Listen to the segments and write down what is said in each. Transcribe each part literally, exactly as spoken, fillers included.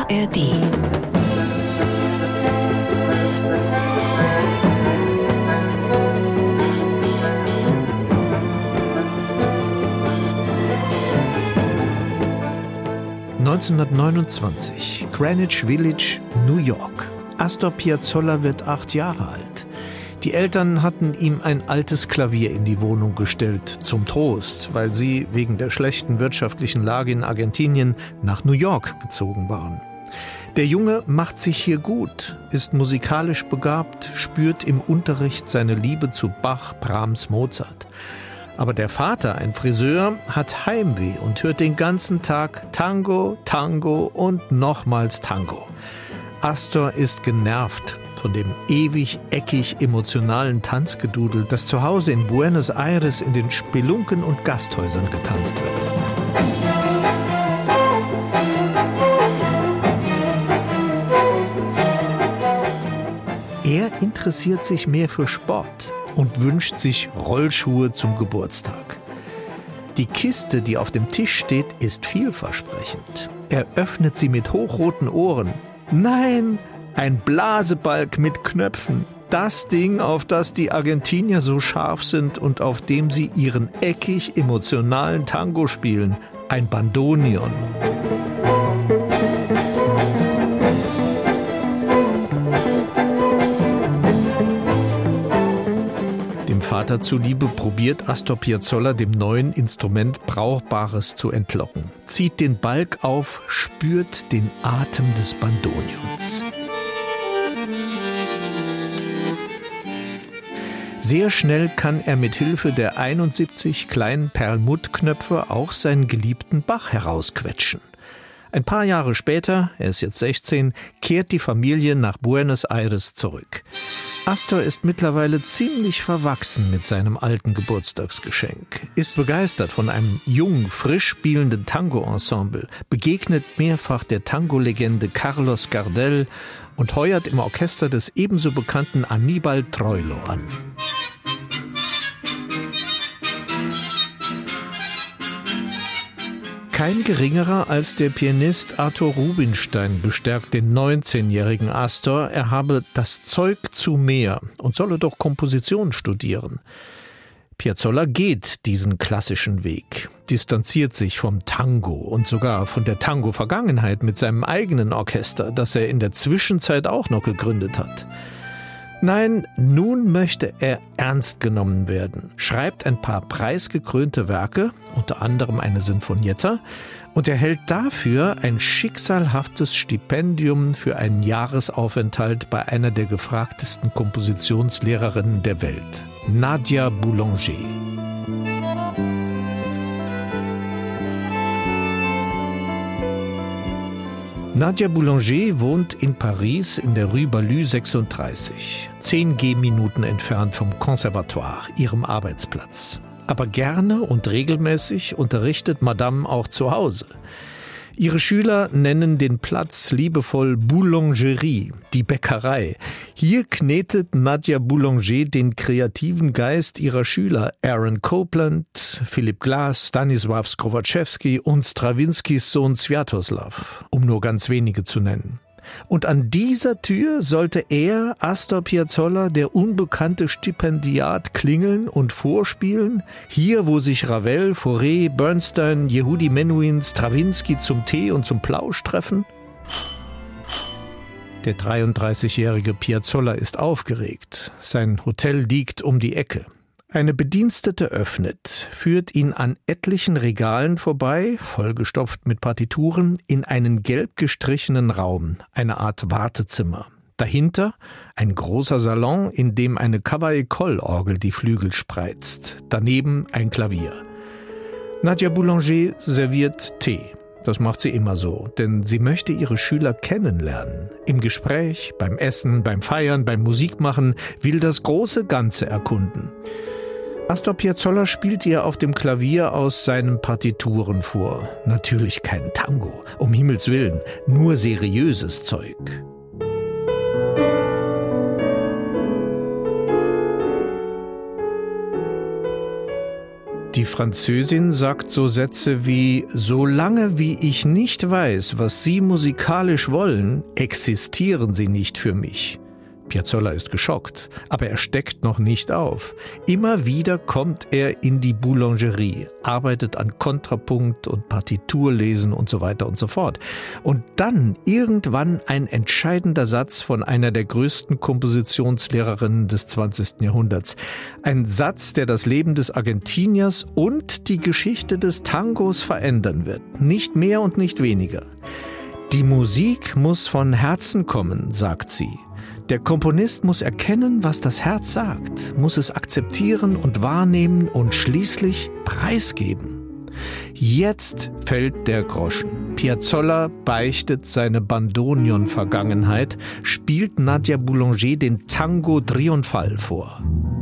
A R D. neunzehnhundertneunundzwanzig, Greenwich Village, New York. Astor Piazzolla wird acht Jahre alt. Die Eltern hatten ihm ein altes Klavier in die Wohnung gestellt, zum Trost, weil sie wegen der schlechten wirtschaftlichen Lage in Argentinien nach New York gezogen waren. Der Junge macht sich hier gut, ist musikalisch begabt, spürt im Unterricht seine Liebe zu Bach, Brahms, Mozart. Aber der Vater, ein Friseur, hat Heimweh und hört den ganzen Tag Tango, Tango und nochmals Tango. Astor ist genervt von dem ewig eckig emotionalen Tanzgedudel, das zu Hause in Buenos Aires in den Spelunken und Gasthäusern getanzt wird. Er interessiert sich mehr für Sport und wünscht sich Rollschuhe zum Geburtstag. Die Kiste, die auf dem Tisch steht, ist vielversprechend. Er öffnet sie mit hochroten Ohren. Nein, ein Blasebalg mit Knöpfen. Das Ding, auf das die Argentinier so scharf sind und auf dem sie ihren eckig emotionalen Tango spielen. Ein Bandoneon. Vater zuliebe probiert Astor Piazzolla dem neuen Instrument Brauchbares zu entlocken. Zieht den Balg auf, spürt den Atem des Bandoneons. Sehr schnell kann er mit Hilfe der einundsiebzig kleinen Perlmuttknöpfe auch seinen geliebten Bach herausquetschen. Ein paar Jahre später, er ist jetzt sechzehn, kehrt die Familie nach Buenos Aires zurück. Astor ist mittlerweile ziemlich verwachsen mit seinem alten Geburtstagsgeschenk, ist begeistert von einem jungen, frisch spielenden Tango-Ensemble, begegnet mehrfach der Tango-Legende Carlos Gardel und heuert im Orchester des ebenso bekannten Aníbal Troilo an. Kein geringerer als der Pianist Arthur Rubinstein bestärkt den neunzehnjährigen Astor, er habe das Zeug zu mehr und solle doch Komposition studieren. Piazzolla geht diesen klassischen Weg, distanziert sich vom Tango und sogar von der Tango-Vergangenheit mit seinem eigenen Orchester, das er in der Zwischenzeit auch noch gegründet hat. Nein, nun möchte er ernst genommen werden, schreibt ein paar preisgekrönte Werke, unter anderem eine Sinfonietta, und erhält dafür ein schicksalhaftes Stipendium für einen Jahresaufenthalt bei einer der gefragtesten Kompositionslehrerinnen der Welt, Nadia Boulanger. Nadia Boulanger wohnt in Paris in der Rue Balue sechsunddreißig, zehn Gehminuten entfernt vom Conservatoire, ihrem Arbeitsplatz. Aber gerne und regelmäßig unterrichtet Madame auch zu Hause. Ihre Schüler nennen den Platz liebevoll Boulangerie, die Bäckerei. Hier knetet Nadia Boulanger den kreativen Geist ihrer Schüler Aaron Copland, Philipp Glass, Stanisław Skrowaczewski und Strawinskys Sohn Swiatoslaw, um nur ganz wenige zu nennen. Und an dieser Tür sollte er, Astor Piazzolla, der unbekannte Stipendiat, klingeln und vorspielen, hier, wo sich Ravel, Fauré, Bernstein, Yehudi Menuhin, Strawinsky zum Tee und zum Plausch treffen? Der dreiunddreißigjährige Piazzolla ist aufgeregt. Sein Hotel liegt um die Ecke. Eine Bedienstete öffnet, führt ihn an etlichen Regalen vorbei, vollgestopft mit Partituren, in einen gelb gestrichenen Raum, eine Art Wartezimmer. Dahinter ein großer Salon, in dem eine Cavaillé-Coll-Orgel die Flügel spreizt. Daneben ein Klavier. Nadia Boulanger serviert Tee. Das macht sie immer so, denn sie möchte ihre Schüler kennenlernen. Im Gespräch, beim Essen, beim Feiern, beim Musikmachen, will das große Ganze erkunden. Astor Piazzolla spielt ihr auf dem Klavier aus seinen Partituren vor. Natürlich kein Tango, um Himmels Willen, nur seriöses Zeug. Die Französin sagt so Sätze wie: Solange wie ich nicht weiß, was Sie musikalisch wollen, existieren Sie nicht für mich. Piazzolla ist geschockt, aber er steckt noch nicht auf. Immer wieder kommt er in die Boulangerie, arbeitet an Kontrapunkt und Partiturlesen und so weiter und so fort. Und dann irgendwann ein entscheidender Satz von einer der größten Kompositionslehrerinnen des zwanzigsten Jahrhunderts. Ein Satz, der das Leben des Argentiniers und die Geschichte des Tangos verändern wird. Nicht mehr und nicht weniger. Die Musik muss von Herzen kommen, sagt sie. Der Komponist muss erkennen, was das Herz sagt, muss es akzeptieren und wahrnehmen und schließlich preisgeben. Jetzt fällt der Groschen. Piazzolla beichtet seine Bandoneon-Vergangenheit, spielt Nadia Boulanger den Tango Triunfal vor.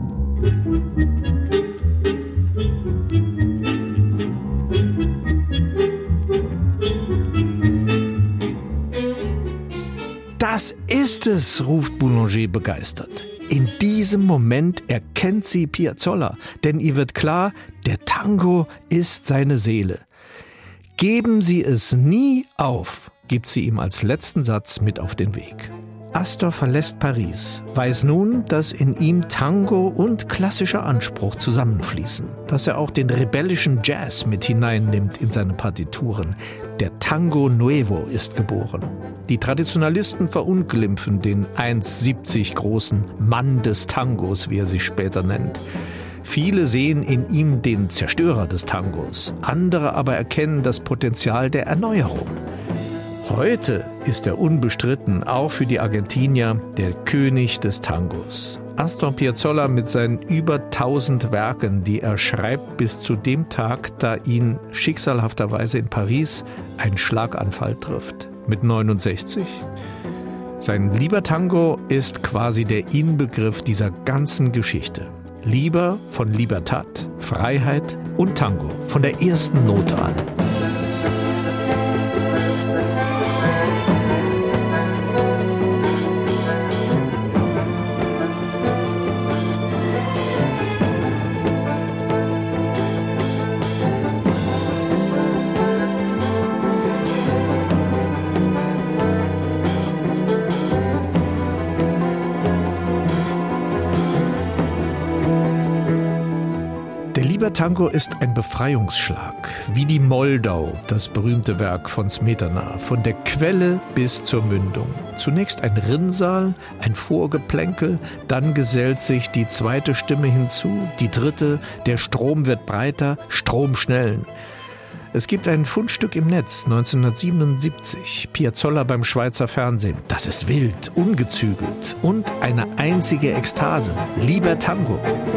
Das ist es, ruft Boulanger begeistert. In diesem Moment erkennt sie Piazzolla, denn ihr wird klar, der Tango ist seine Seele. Geben Sie es nie auf, gibt sie ihm als letzten Satz mit auf den Weg. Astor verlässt Paris, weiß nun, dass in ihm Tango und klassischer Anspruch zusammenfließen, dass er auch den rebellischen Jazz mit hineinnimmt in seine Partituren. Der Tango Nuevo ist geboren. Die Traditionalisten verunglimpfen den eins Komma siebzig großen Mann des Tangos, wie er sich später nennt. Viele sehen in ihm den Zerstörer des Tangos, andere aber erkennen das Potenzial der Erneuerung. Heute ist er unbestritten, auch für die Argentinier, der König des Tangos. Astor Piazzolla mit seinen über tausend Werken, die er schreibt bis zu dem Tag, da ihn schicksalhafterweise in Paris ein Schlaganfall trifft, mit neunundsechzig. Sein Libertango ist quasi der Inbegriff dieser ganzen Geschichte. Liber von Libertad, Freiheit und Tango, von der ersten Note an. Tango ist ein Befreiungsschlag, wie die Moldau, das berühmte Werk von Smetana, von der Quelle bis zur Mündung. Zunächst ein Rinnsal, ein Vorgeplänkel, dann gesellt sich die zweite Stimme hinzu, die dritte, der Strom wird breiter, Stromschnellen. Es gibt ein Fundstück im Netz, neunzehnhundertsiebenundsiebzig, Piazzolla beim Schweizer Fernsehen. Das ist wild, ungezügelt und eine einzige Ekstase, Libertango.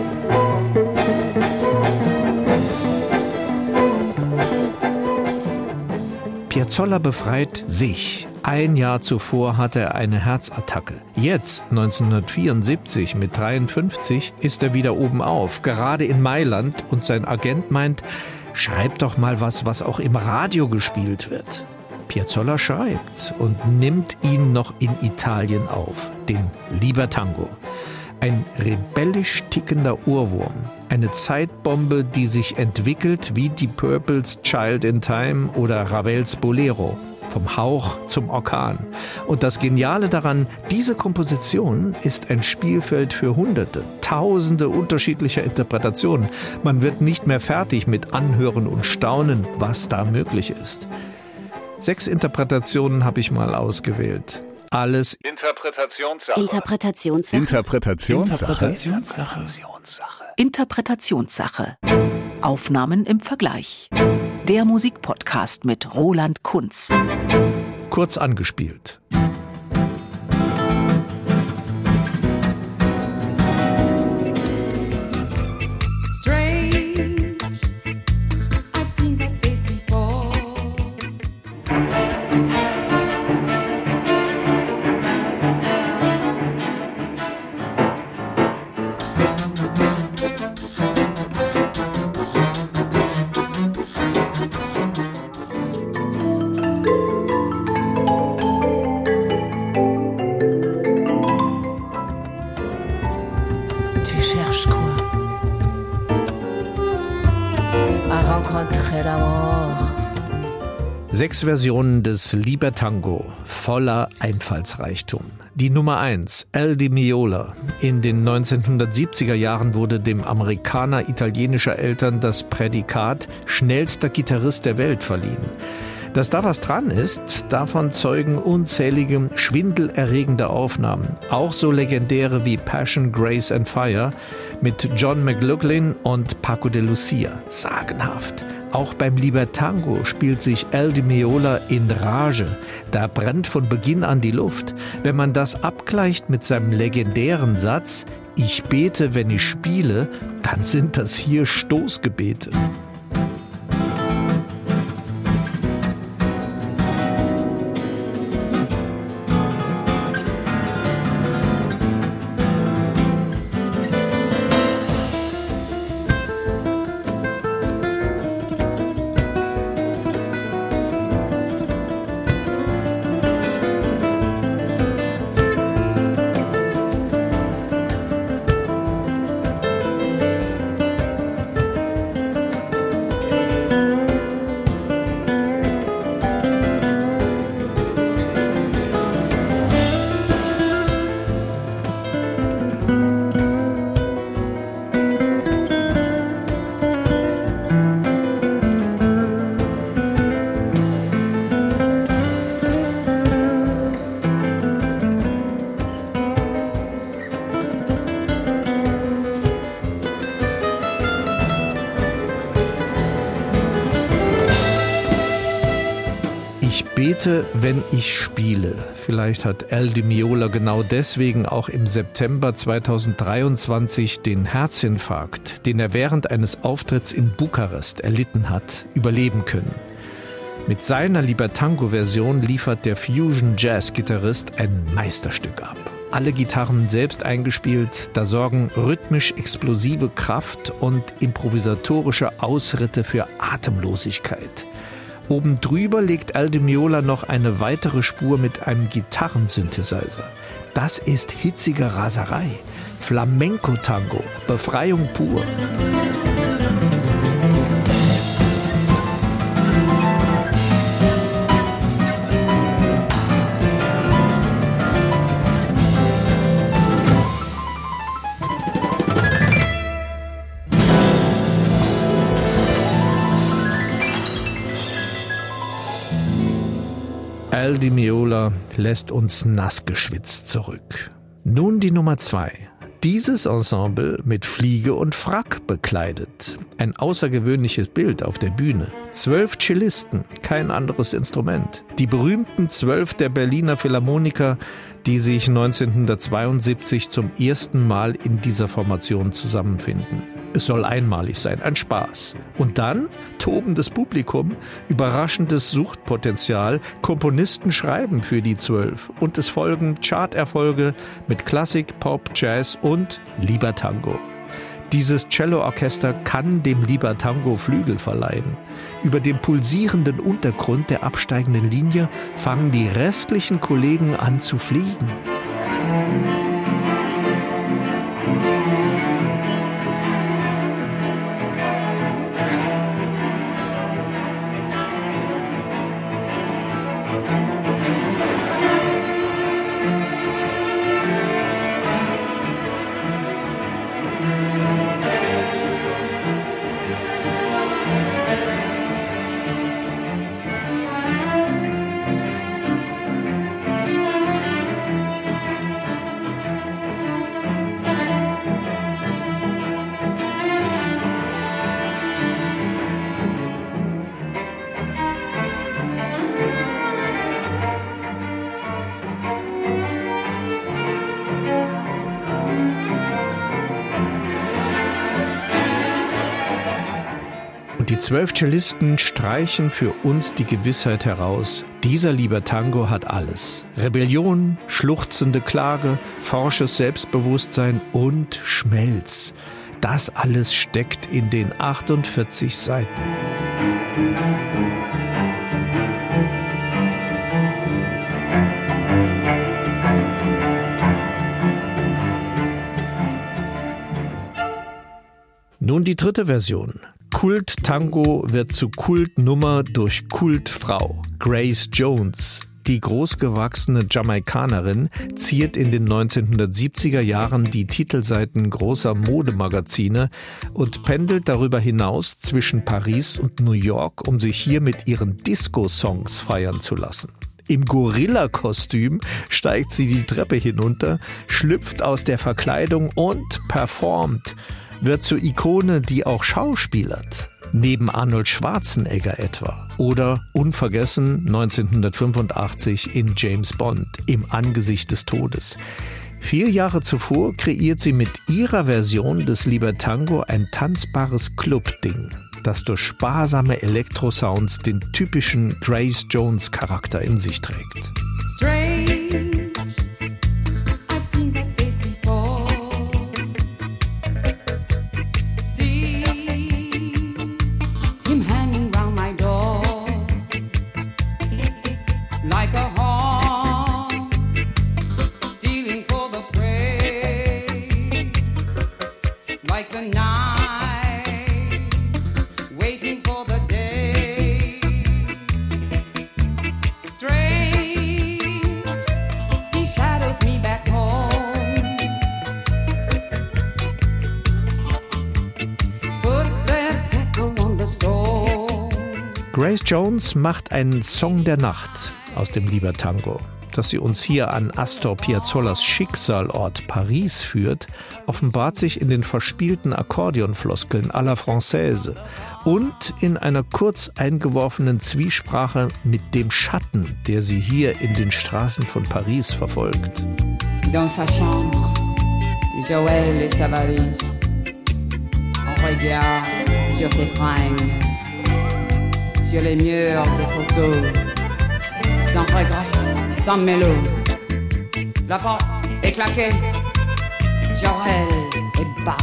Piazzolla befreit sich. Ein Jahr zuvor hatte er eine Herzattacke. Jetzt, neunzehnhundertvierundsiebzig mit dreiundfünfzig, ist er wieder oben auf, gerade in Mailand, und sein Agent meint, schreib doch mal was, was auch im Radio gespielt wird. Piazzolla schreibt und nimmt ihn noch in Italien auf, den Libertango. Ein rebellisch tickender Ohrwurm. Eine Zeitbombe, die sich entwickelt wie die Purples Child in Time oder Ravels Bolero. Vom Hauch zum Orkan. Und das Geniale daran, diese Komposition ist ein Spielfeld für Hunderte, Tausende unterschiedlicher Interpretationen. Man wird nicht mehr fertig mit Anhören und Staunen, was da möglich ist. Sechs Interpretationen habe ich mal ausgewählt. Alles Interpretationssache. Interpretationssache. Interpretationssache. Interpretationssache. Interpretationssache. Aufnahmen im Vergleich. Der Musikpodcast mit Roland Kunz. Kurz angespielt. Sechs Versionen des Libertango, voller Einfallsreichtum. Die Nummer eins, El Di Meola. In den neunzehnhundertsiebziger Jahren wurde dem Amerikaner italienischer Eltern das Prädikat schnellster Gitarrist der Welt verliehen. Dass da was dran ist, davon zeugen unzählige schwindelerregende Aufnahmen. Auch so legendäre wie Passion, Grace and Fire mit John McLaughlin und Paco de Lucia. Sagenhaft. Auch beim Libertango spielt sich El Di Meola in Rage. Da brennt von Beginn an die Luft. Wenn man das abgleicht mit seinem legendären Satz, ich bete, wenn ich spiele, dann sind das hier Stoßgebete. Ich bete, wenn ich spiele. Vielleicht hat El Di Meola genau deswegen auch im September zweitausenddreiundzwanzig den Herzinfarkt, den er während eines Auftritts in Bukarest erlitten hat, überleben können. Mit seiner Libertango-Version liefert der Fusion-Jazz-Gitarrist ein Meisterstück ab. Alle Gitarren selbst eingespielt, da sorgen rhythmisch explosive Kraft und improvisatorische Ausritte für Atemlosigkeit. Oben drüber legt El Di Meola noch eine weitere Spur mit einem Gitarrensynthesizer. Das ist hitzige Raserei. Flamenco-Tango, Befreiung pur. El Di Meola lässt uns nassgeschwitzt zurück. Nun die Nummer zwei. Dieses Ensemble mit Fliege und Frack bekleidet. Ein außergewöhnliches Bild auf der Bühne. Zwölf Cellisten, kein anderes Instrument. Die berühmten zwölf der Berliner Philharmoniker, die sich neunzehnhundertzweiundsiebzig zum ersten Mal in dieser Formation zusammenfinden. Es soll einmalig sein, ein Spaß. Und dann tobendes Publikum, überraschendes Suchtpotenzial, Komponisten schreiben für die Zwölf. Und es folgen Charterfolge mit Klassik, Pop, Jazz und Libertango. Dieses Celloorchester kann dem Libertango Flügel verleihen. Über dem pulsierenden Untergrund der absteigenden Linie fangen die restlichen Kollegen an zu fliegen. Die zwölf Cellisten streichen für uns die Gewissheit heraus, dieser Libertango hat alles. Rebellion, schluchzende Klage, forsches Selbstbewusstsein und Schmelz. Das alles steckt in den achtundvierzig Seiten. Nun die dritte Version. Kult-Tango wird zu Kultnummer durch Kultfrau. Grace Jones, die großgewachsene Jamaikanerin, ziert in den neunzehnhundertsiebziger Jahren die Titelseiten großer Modemagazine und pendelt darüber hinaus zwischen Paris und New York, um sich hier mit ihren Disco-Songs feiern zu lassen. Im Gorilla-Kostüm steigt sie die Treppe hinunter, schlüpft aus der Verkleidung und performt, wird zur Ikone, die auch schauspielert. Neben Arnold Schwarzenegger etwa. Oder unvergessen neunzehnhundertfünfundachtzig in James Bond, im Angesicht des Todes. Vier Jahre zuvor kreiert sie mit ihrer Version des Libertango ein tanzbares Club-Ding, das durch sparsame Elektrosounds den typischen Grace Jones-Charakter in sich trägt. Strange, I've seen that face before. See him hanging round my door like a hawk, stealing for the prey, like the night, waiting for the day. Strange, he shadows me back home. Footsteps echo on the stone. Grace Jones macht einen Song der Nacht aus dem Libertango. Dass sie uns hier an Astor Piazzollers Schicksalort Paris führt, offenbart sich in den verspielten Akkordeonfloskeln à la Française und in einer kurz eingeworfenen Zwiesprache mit dem Schatten, der sie hier in den Straßen von Paris verfolgt. Dans sa chambre, Joël et sa valise. On regarde sur ses fringues, sur les murs des photos, sans regret, sans mélo. La porte est claquée, Joël est barré.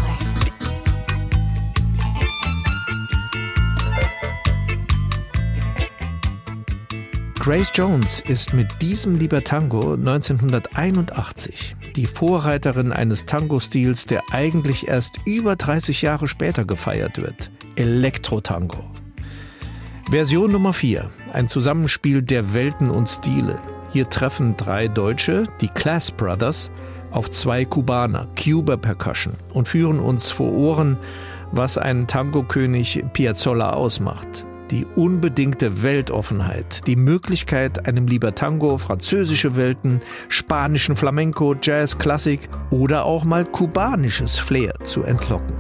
Grace Jones ist mit diesem Libertango neunzehnhunderteinundachtzig die Vorreiterin eines Tango-Stils, der eigentlich erst über dreißig Jahre später gefeiert wird: Elektro-Tango. Version Nummer vier, ein Zusammenspiel der Welten und Stile. Hier treffen drei Deutsche, die Class Brothers, auf zwei Kubaner, Cuba Percussion, und führen uns vor Ohren, was einen Tango-König Piazzolla ausmacht. Die unbedingte Weltoffenheit, die Möglichkeit, einem Libertango französische Welten, spanischen Flamenco, Jazz, Klassik oder auch mal kubanisches Flair zu entlocken.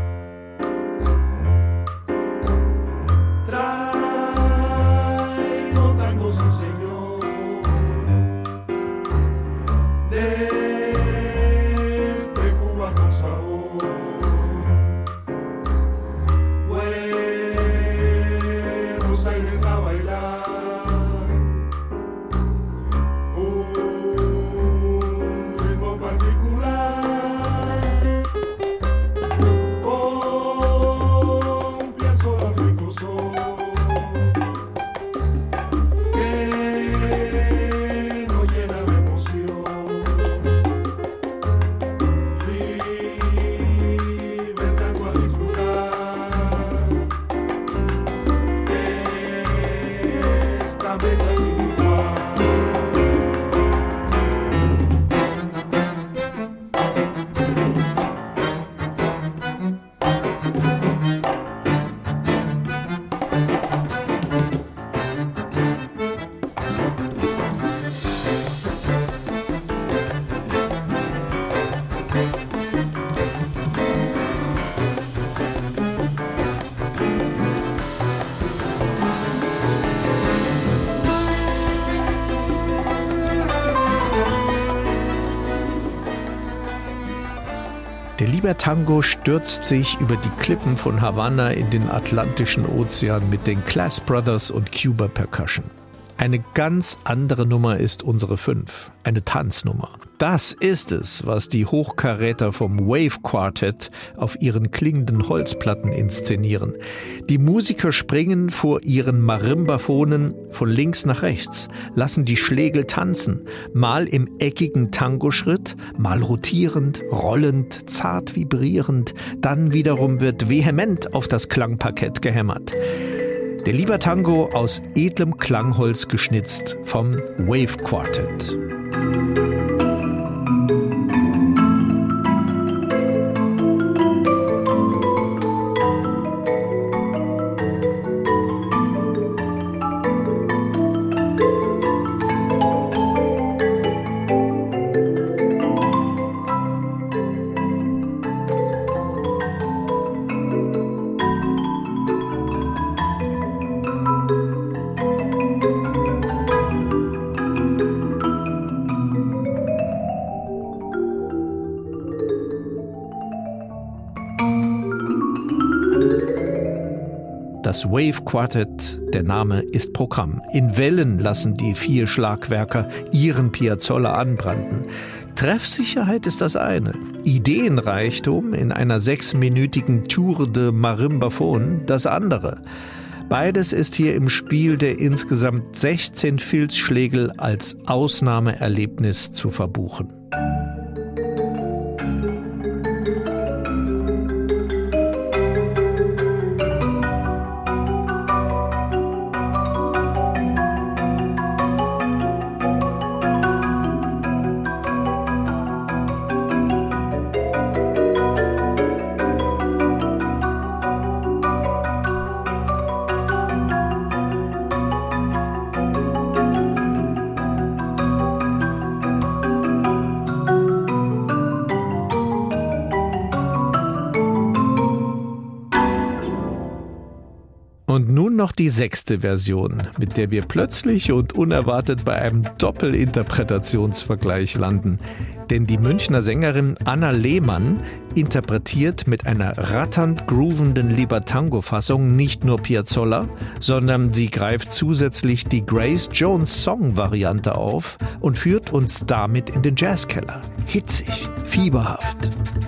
Der Libertango stürzt sich über die Klippen von Havanna in den Atlantischen Ozean mit den Class Brothers und Cuba Percussion. Eine ganz andere Nummer ist unsere fünf, eine Tanznummer. Das ist es, was die Hochkaräter vom Wave Quartet auf ihren klingenden Holzplatten inszenieren. Die Musiker springen vor ihren Marimbaphonen von links nach rechts, lassen die Schlägel tanzen, mal im eckigen Tangoschritt, mal rotierend, rollend, zart vibrierend, dann wiederum wird vehement auf das Klangparkett gehämmert. Der Libertango aus edlem Klangholz geschnitzt vom Wave Quartet. Das Wave Quartet, der Name ist Programm. In Wellen lassen die vier Schlagwerker ihren Piazzolla anbranden. Treffsicherheit ist das eine, Ideenreichtum in einer sechsminütigen Tour de Marimbaphone das andere. Beides ist hier im Spiel der insgesamt sechzehn Filzschlägel als Ausnahmeerlebnis zu verbuchen. Und nun noch die sechste Version, mit der wir plötzlich und unerwartet bei einem Doppelinterpretationsvergleich landen. Denn die Münchner Sängerin Anna Lehmann interpretiert mit einer ratternd groovenden Libertango-Fassung nicht nur Piazzolla, sondern sie greift zusätzlich die Grace Jones Song-Variante auf und führt uns damit in den Jazzkeller. Hitzig, fieberhaft.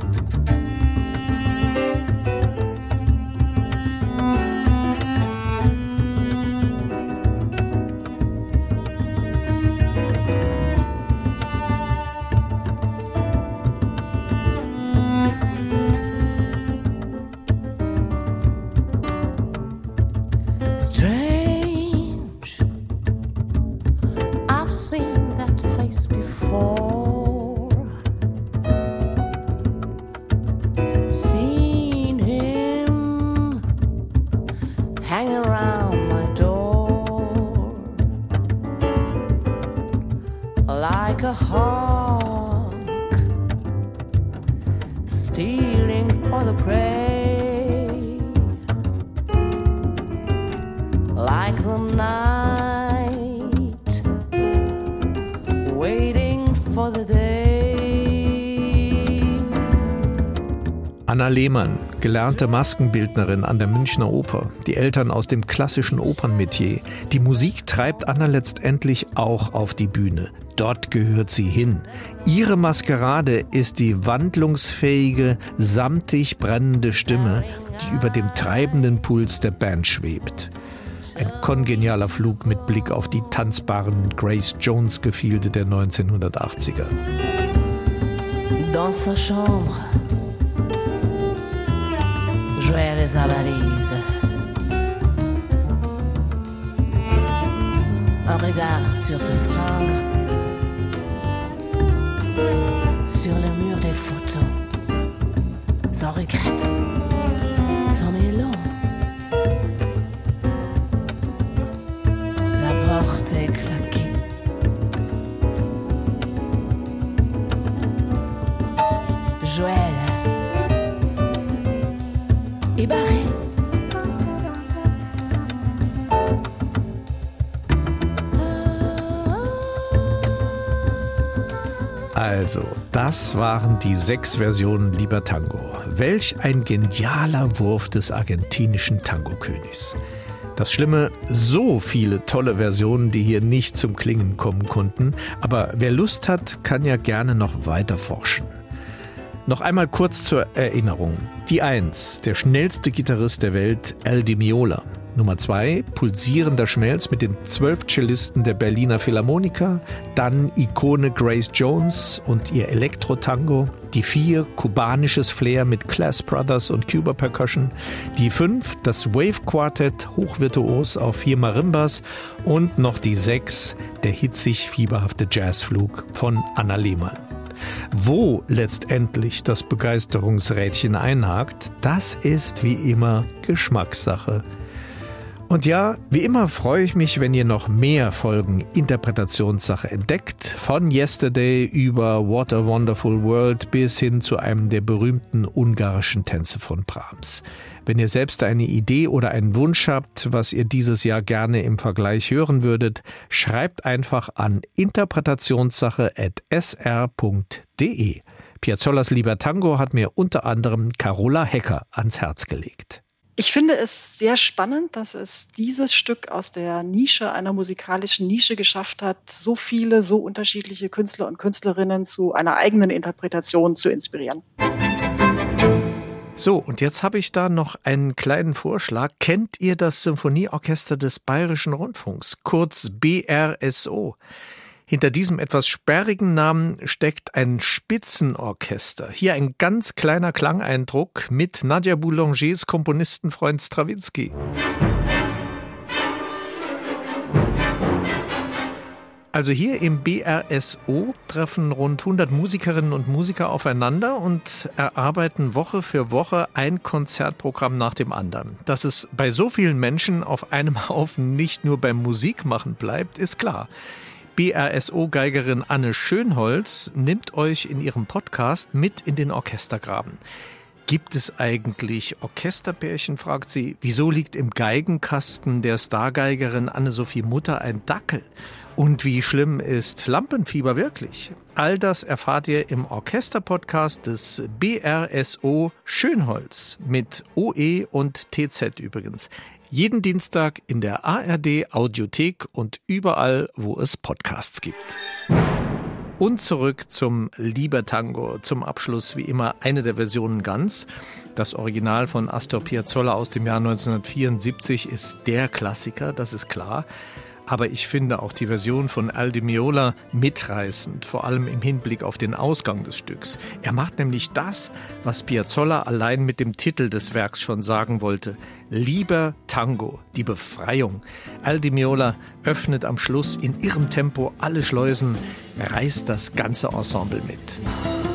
Like a hawk stealing for the prey, like the night waiting for the day. Anna Lehmann, gelernte Maskenbildnerin an der Münchner Oper, die Eltern aus dem klassischen Opernmetier. Die Musik treibt Anna letztendlich auch auf die Bühne. Dort gehört sie hin. Ihre Maskerade ist die wandlungsfähige, samtig brennende Stimme, die über dem treibenden Puls der Band schwebt. Ein kongenialer Flug mit Blick auf die tanzbaren Grace Jones-Gefilde der neunzehnhundertachtziger. Dans sa chambre, Joël et sa valise. Un regard sur ce fringue, sur le mur des photos, sans regret, sans élan. La porte est claquée. Joël est barré. Also, das waren die sechs Versionen Libertango. Welch ein genialer Wurf des argentinischen Tango-Königs. Das Schlimme, so viele tolle Versionen, die hier nicht zum Klingen kommen konnten. Aber wer Lust hat, kann ja gerne noch weiter forschen. Noch einmal kurz zur Erinnerung. Die eins, der schnellste Gitarrist der Welt, Al Di Meola. Nummer zwei, pulsierender Schmelz mit den zwölf Cellisten der Berliner Philharmoniker. Dann Ikone Grace Jones und ihr Elektro-Tango. Die vier, kubanisches Flair mit Class Brothers und Cuba Percussion. Die fünf, das Wave Quartet, hochvirtuos auf vier Marimbas. Und noch die sechs, der hitzig fieberhafte Jazzflug von Anna Lehmann. Wo letztendlich das Begeisterungsrädchen einhakt, das ist wie immer Geschmackssache. Und ja, wie immer freue ich mich, wenn ihr noch mehr Folgen Interpretationssache entdeckt. Von Yesterday über What a Wonderful World bis hin zu einem der berühmten ungarischen Tänze von Brahms. Wenn ihr selbst eine Idee oder einen Wunsch habt, was ihr dieses Jahr gerne im Vergleich hören würdet, schreibt einfach an interpretationssache at s r punkt d e. Piazzolas Lieber Tango hat mir unter anderem Carola Hecker ans Herz gelegt. Ich finde es sehr spannend, dass es dieses Stück aus der Nische, einer musikalischen Nische geschafft hat, so viele, so unterschiedliche Künstler und Künstlerinnen zu einer eigenen Interpretation zu inspirieren. So, und jetzt habe ich da noch einen kleinen Vorschlag. Kennt ihr das Symphonieorchester des Bayerischen Rundfunks, kurz B R S O? Hinter diesem etwas sperrigen Namen steckt ein Spitzenorchester. Hier ein ganz kleiner Klangeindruck mit Nadia Boulangers Komponistenfreund Strawinsky. Also hier im B R S O treffen rund hundert Musikerinnen und Musiker aufeinander und erarbeiten Woche für Woche ein Konzertprogramm nach dem anderen. Dass es bei so vielen Menschen auf einem Haufen nicht nur beim Musikmachen bleibt, ist klar. B R S O-Geigerin Anne Schönholz nimmt euch in ihrem Podcast mit in den Orchestergraben. Gibt es eigentlich Orchesterpärchen, fragt sie. Wieso liegt im Geigenkasten der Stargeigerin Anne-Sophie Mutter ein Dackel? Und wie schlimm ist Lampenfieber wirklich? All das erfahrt ihr im Orchesterpodcast des B R S O Schönholz mit O E und T Z übrigens. Jeden Dienstag in der A R D Audiothek und überall, wo es Podcasts gibt. Und zurück zum Lieber Tango. Zum Abschluss wie immer eine der Versionen ganz. Das Original von Astor Piazzolla aus dem Jahr neunzehnhundertvierundsiebzig ist der Klassiker, das ist klar. Aber ich finde auch die Version von Al Di Meola mitreißend, vor allem im Hinblick auf den Ausgang des Stücks. Er macht nämlich das, was Piazzolla allein mit dem Titel des Werks schon sagen wollte. Lieber Tango, die Befreiung. Al Di Meola öffnet am Schluss in ihrem Tempo alle Schleusen, reißt das ganze Ensemble mit.